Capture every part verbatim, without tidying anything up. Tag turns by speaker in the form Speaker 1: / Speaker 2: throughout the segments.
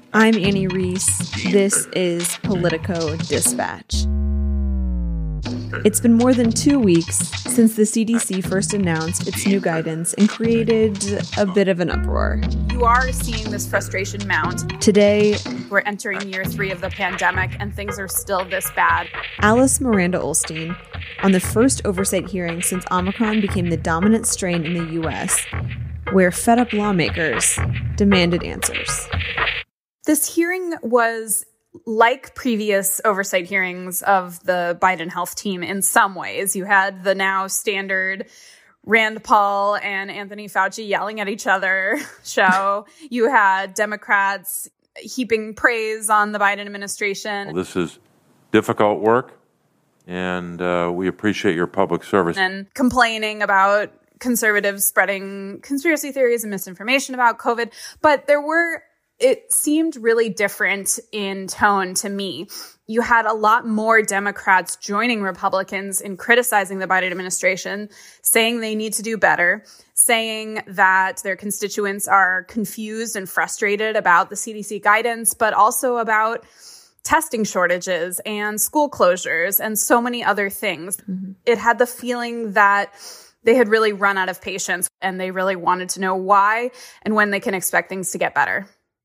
Speaker 1: I'm Annie Reese. This is Politico Dispatch. It's been more than two weeks since the C D C first announced its new guidance and created a bit of an uproar.
Speaker 2: You are seeing this frustration mount.
Speaker 1: Today,
Speaker 2: we're entering year three of the pandemic and things are still this bad.
Speaker 1: Alice Miranda Ollstein, on the first oversight hearing since Omicron became the dominant strain in the U S, where fed-up lawmakers demanded answers.
Speaker 2: This hearing was like previous oversight hearings of the Biden health team in some ways. You had the now standard Rand Paul and Anthony Fauci yelling at each other show. You had Democrats heaping praise on the Biden administration.
Speaker 3: Well, this is difficult work, and uh, we appreciate your public service.
Speaker 2: And complaining about conservatives spreading conspiracy theories and misinformation about COVID. But there were It seemed really different in tone to me. You had a lot more Democrats joining Republicans in criticizing the Biden administration, saying they need to do better, saying that their constituents are confused and frustrated about the C D C guidance, but also about testing shortages and school closures and so many other things. Mm-hmm. It had the feeling that they had really run out of patience and they really wanted to know why and when they can expect things to get better.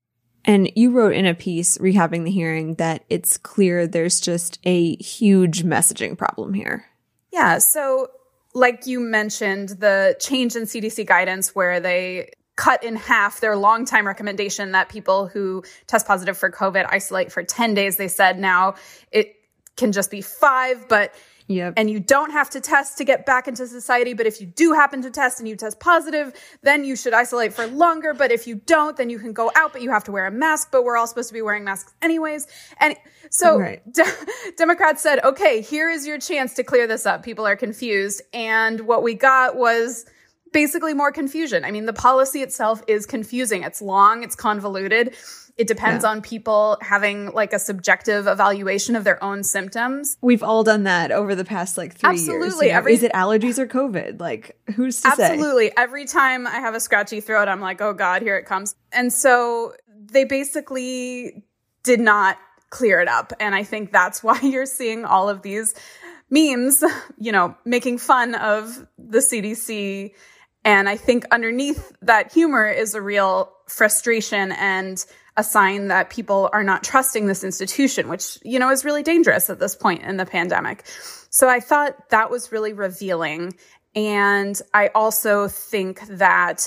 Speaker 1: And you wrote in a piece recapping the hearing that it's clear there's just a huge messaging problem here.
Speaker 2: Yeah. So like you mentioned, the change in C D C guidance where they cut in half their longtime recommendation that people who test positive for COVID isolate for ten days. They said now it can just be five, but
Speaker 1: Yep.
Speaker 2: And you don't have to test to get back into society. But if you do happen to test and you test positive, then you should isolate for longer. But if you don't, then you can go out, but you have to wear a mask. But we're all supposed to be wearing masks anyways. And so
Speaker 1: right.
Speaker 2: De- Democrats said, okay, here is your chance to clear this up. People are confused. And what we got was basically more confusion. I mean, the policy itself is confusing. It's long, it's convoluted. It depends yeah. on people having like a subjective evaluation of their own symptoms.
Speaker 1: We've all done that over the past like three
Speaker 2: Absolutely.
Speaker 1: years. You know?
Speaker 2: Every,
Speaker 1: Is it allergies or COVID? Like, who's to
Speaker 2: Absolutely.
Speaker 1: say?
Speaker 2: Absolutely. Every time I have a scratchy throat, I'm like, oh God, here it comes. And so they basically did not clear it up. And I think that's why you're seeing all of these memes, you know, making fun of the C D C. And I think underneath that humor is a real frustration and a sign that people are not trusting this institution, which, you know, is really dangerous at this point in the pandemic. So I thought that was really revealing. And I also think that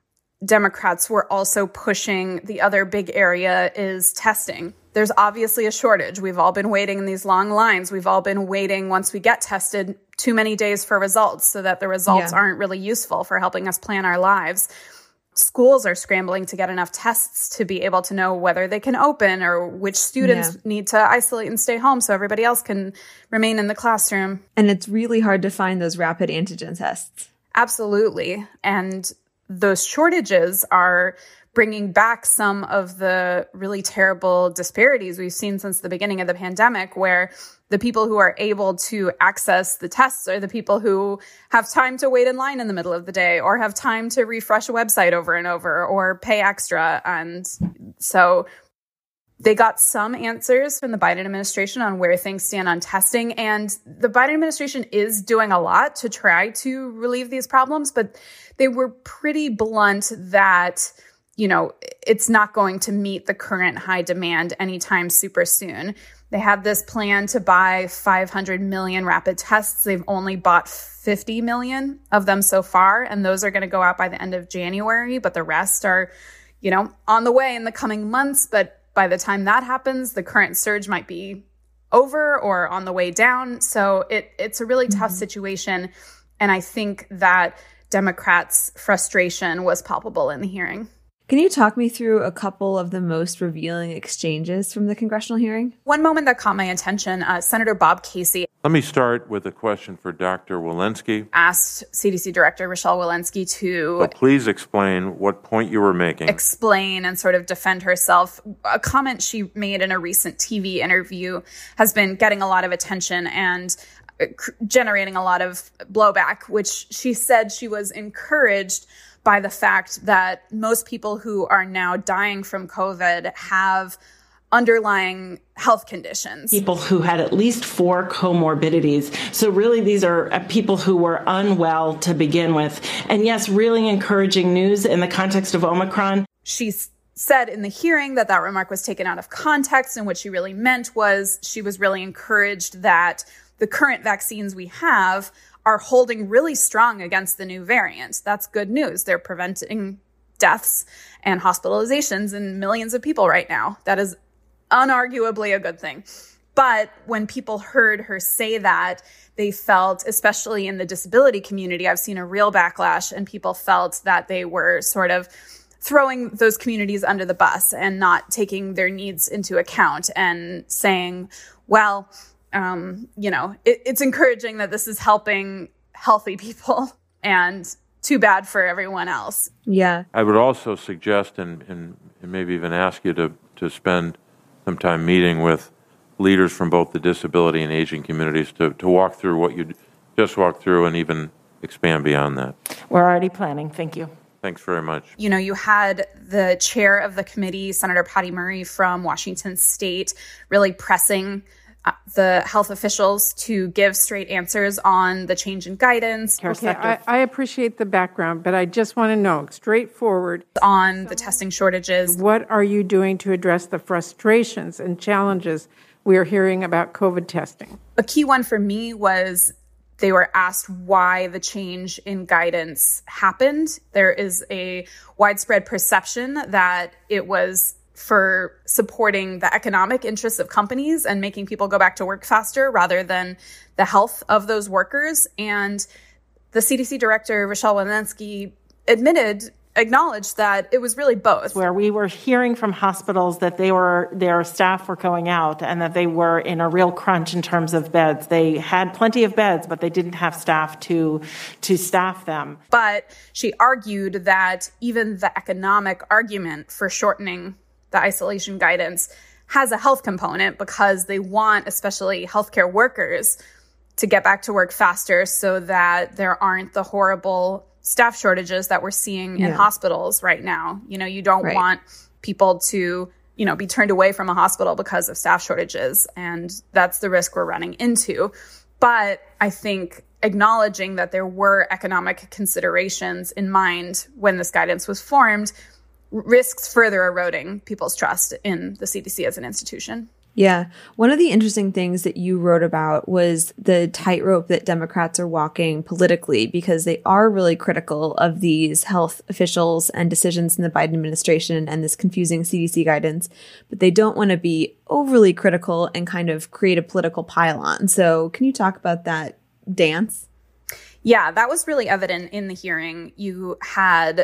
Speaker 2: Democrats were also pushing the other big area is testing. There's obviously a shortage. We've all been waiting in these long lines. We've all been waiting once we get tested too many days for results so that the results
Speaker 1: yeah.
Speaker 2: aren't really useful for helping us plan our lives. Schools are scrambling to get enough tests to be able to know whether they can open or which students yeah. need to isolate and stay home so everybody else can remain in the classroom.
Speaker 1: And it's really hard to find those rapid antigen tests.
Speaker 2: Absolutely. And those shortages are bringing back some of the really terrible disparities we've seen since the beginning of the pandemic, where the people who are able to access the tests are the people who have time to wait in line in the middle of the day or have time to refresh a website over and over or pay extra. And so they got some answers from the Biden administration on where things stand on testing. And the Biden administration is doing a lot to try to relieve these problems, but they were pretty blunt that, you know, it's not going to meet the current high demand anytime super soon. They have this plan to buy five hundred million rapid tests. They've only bought fifty million of them so far, and those are going to go out by the end of January, but the rest are, you know, on the way in the coming months. But by the time that happens, the current surge might be over or on the way down. So it it's a really mm-hmm. tough situation. And I think that Democrats' frustration was palpable in the hearing.
Speaker 1: Can you talk me through a couple of the most revealing exchanges from the congressional hearing?
Speaker 2: One moment that caught my attention, uh, Senator Bob Casey.
Speaker 3: Let me start with a question for Doctor Walensky.
Speaker 2: Asked C D C Director Rochelle Walensky to...
Speaker 3: Well, please explain what point you were making.
Speaker 2: Explain and sort of defend herself. A comment she made in a recent T V interview has been getting a lot of attention and generating a lot of blowback, which she said she was encouraged by the fact that most people who are now dying from COVID have underlying health conditions.
Speaker 4: People who had at least four comorbidities. So really, these are people who were unwell to begin with. And yes, really encouraging news in the context of Omicron.
Speaker 2: She said in the hearing that that remark was taken out of context, and what she really meant was she was really encouraged that the current vaccines we have are holding really strong against the new variant. That's good news. They're preventing deaths and hospitalizations in millions of people right now. That is unarguably a good thing. But when people heard her say that, they felt, especially in the disability community, I've seen a real backlash, and people felt that they were sort of throwing those communities under the bus and not taking their needs into account and saying, well, um, you know, it, it's encouraging that this is helping healthy people, and too bad for everyone else.
Speaker 1: Yeah.
Speaker 3: I would also suggest and, and, and maybe even ask you to, to spend some time meeting with leaders from both the disability and aging communities to, to walk through what you just walked through and even expand beyond that.
Speaker 4: We're already planning. Thank you.
Speaker 3: Thanks very much.
Speaker 2: You know, you had the chair of the committee, Senator Patty Murray from Washington State, really pressing uh, the health officials to give straight answers on the change in guidance.
Speaker 5: Okay, I, I appreciate the background, but I just want to know, straightforward,
Speaker 2: on the testing shortages.
Speaker 5: What are you doing to address the frustrations and challenges we are hearing about COVID testing?
Speaker 2: A key one for me was they were asked why the change in guidance happened. There is a widespread perception that it was for supporting the economic interests of companies and making people go back to work faster rather than the health of those workers. And the C D C director, Rochelle Walensky, admitted, acknowledged that it was really both.
Speaker 4: Where we were hearing from hospitals that they were, their staff were going out and that they were in a real crunch in terms of beds. They had plenty of beds, but they didn't have staff to, to staff them.
Speaker 2: But she argued that even the economic argument for shortening the isolation guidance has a health component, because they want, especially healthcare workers, to get back to work faster so that there aren't the horrible staff shortages that we're seeing in
Speaker 1: yeah.
Speaker 2: hospitals right now. You know, you don't
Speaker 1: right.
Speaker 2: want people to, you know, be turned away from a hospital because of staff shortages. And that's the risk we're running into. But I think acknowledging that there were economic considerations in mind when this guidance was formed risks further eroding people's trust in the C D C as an institution.
Speaker 1: Yeah. One of the interesting things that you wrote about was the tightrope that Democrats are walking politically, because they are really critical of these health officials and decisions in the Biden administration and this confusing C D C guidance, but they don't want to be overly critical and kind of create a political pylon. So can you talk about that dance?
Speaker 2: Yeah, that was really evident in the hearing. You had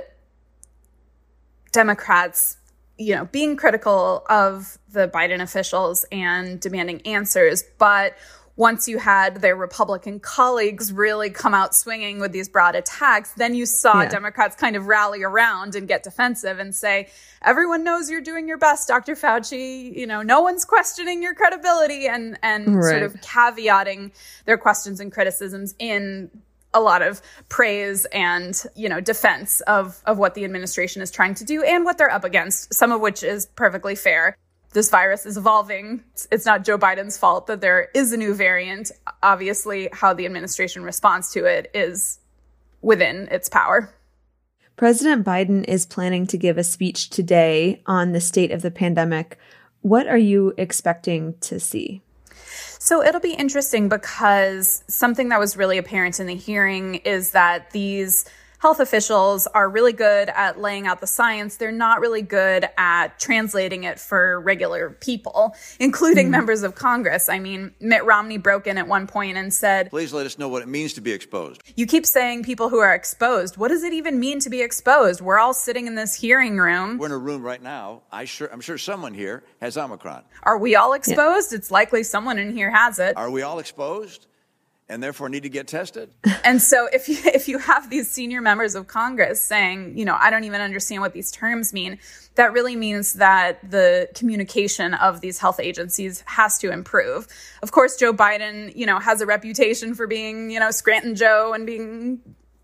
Speaker 2: Democrats, you know, being critical of the Biden officials and demanding answers. But once you had their Republican colleagues really come out swinging with these broad attacks, then you saw yeah. Democrats kind of rally around and get defensive and say, everyone knows you're doing your best, Doctor Fauci. You know, no one's questioning your credibility, and, and
Speaker 1: right.
Speaker 2: sort of caveating their questions and criticisms in a lot of praise and, you know, defense of, of what the administration is trying to do and what they're up against, some of which is perfectly fair. This virus is evolving. It's, it's not Joe Biden's fault that there is a new variant. Obviously, how the administration responds to it is within its power.
Speaker 1: President Biden is planning to give a speech today on the state of the pandemic. What are you expecting to see?
Speaker 2: So it'll be interesting, because something that was really apparent in the hearing is that these health officials are really good at laying out the science. They're not really good at translating it for regular people, including mm. members of Congress. I mean, Mitt Romney broke in at one point and said,
Speaker 6: please let us know what it means to be exposed.
Speaker 2: You keep saying people who are exposed. What does it even mean to be exposed? We're all sitting in this hearing room.
Speaker 6: We're in a room right now. I sure, I'm sure someone here has Omicron.
Speaker 2: Are we all exposed? Yeah. It's likely someone in here has it.
Speaker 6: Are we all exposed and therefore need to get tested?
Speaker 2: And so if you, if you have these senior members of Congress saying, you know, I don't even understand what these terms mean, that really means that the communication of these health agencies has to improve. Of course, Joe Biden, you know, has a reputation for being, you know, Scranton Joe and being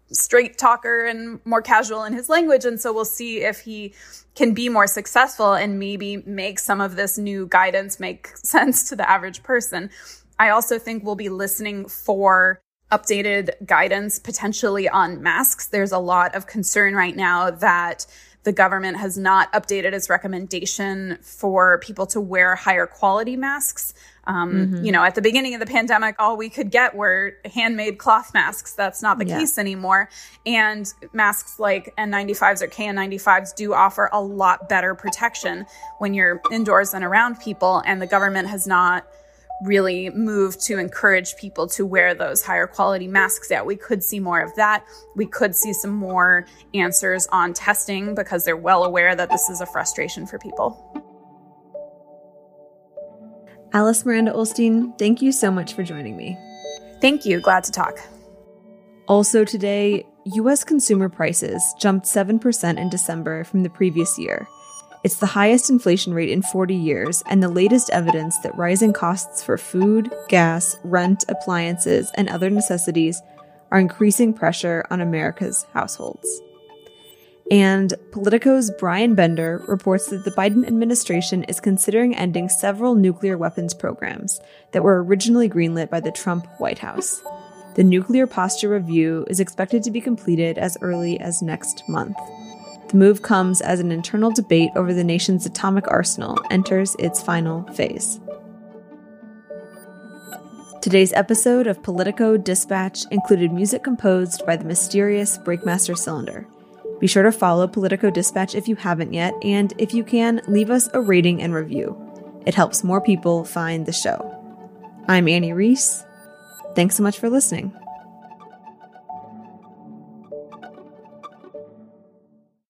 Speaker 2: straight talker and more casual in his language. And so we'll see if he can be more successful and maybe make some of this new guidance make sense to the average person. I also think we'll be listening for updated guidance potentially on masks. There's a lot of concern right now that the government has not updated its recommendation for people to wear higher quality masks. Um, mm-hmm. You know, at the beginning of the pandemic, all we could get were handmade cloth masks. That's not the yeah. case anymore. And masks like N ninety-fives or K N ninety-fives do offer a lot better protection when you're indoors and around people. And the government has not really moved to encourage people to wear those higher quality masks yet. We could see more of that. We could see some more answers on testing because they're well aware that this is a frustration for people.
Speaker 1: Alice Miranda Ollstein, thank you so much for joining me.
Speaker 2: Thank you. Glad to talk.
Speaker 1: Also today, U S consumer prices jumped seven percent in December from the previous year. It's the highest inflation rate in forty years and the latest evidence that rising costs for food, gas, rent, appliances, and other necessities are increasing pressure on America's households. And Politico's Brian Bender reports that the Biden administration is considering ending several nuclear weapons programs that were originally greenlit by the Trump White House. The nuclear posture review is expected to be completed as early as next month. The move comes as an internal debate over the nation's atomic arsenal enters its final phase. Today's episode of Politico Dispatch included music composed by the mysterious Breakmaster Cylinder. Be sure to follow Politico Dispatch if you haven't yet, and if you can, leave us a rating and review. It helps more people find the show. I'm Annie Reese. Thanks so much for listening.